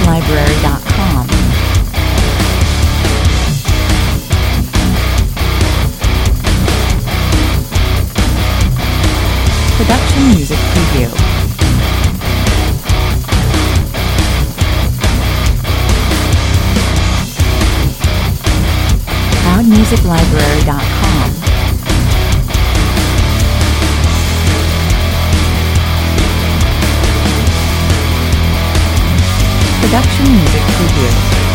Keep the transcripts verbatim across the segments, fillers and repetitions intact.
Library dot com. Production Music Preview. Cloud Music Library dot com. Production Music Preview.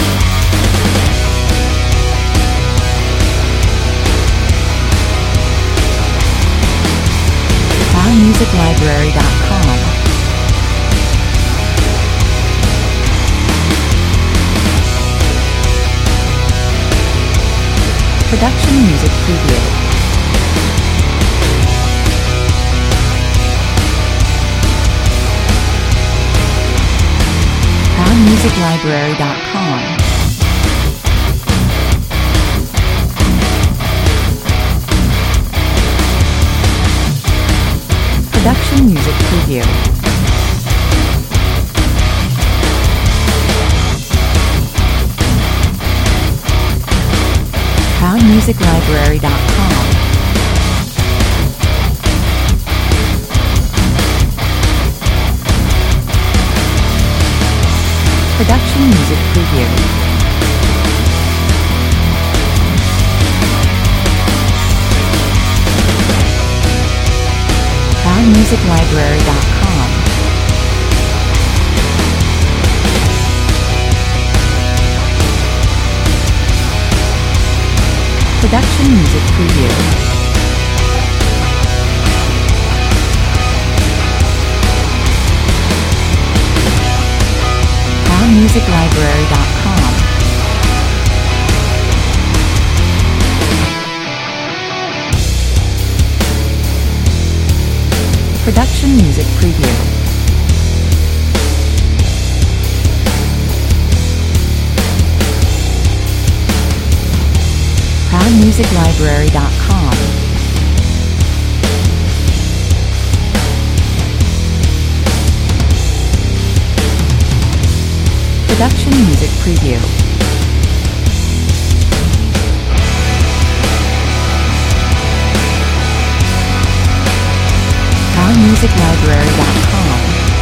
Cloud Music Library dot com. Production Music Preview. Cloud Music Library dot com. Production Music Preview. Cloud Music Library dot com. Production Music Preview. Cloud Music Library dot com. Production Music Preview. Cloud Music Library dot com. Production Music Preview. Cloud Music Library dot com. Production Music Preview. Cloud Music Library dot com.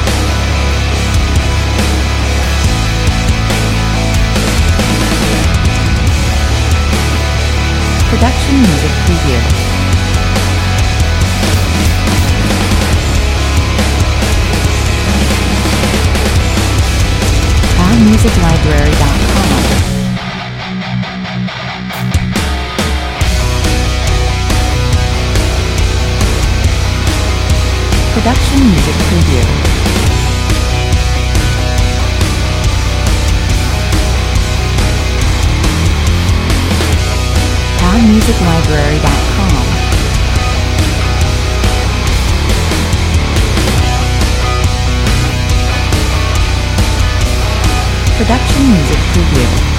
Production Music Preview. Cloud Music Library dot com. Production Music Preview. Cloud Music Library dot com. Production Music Preview.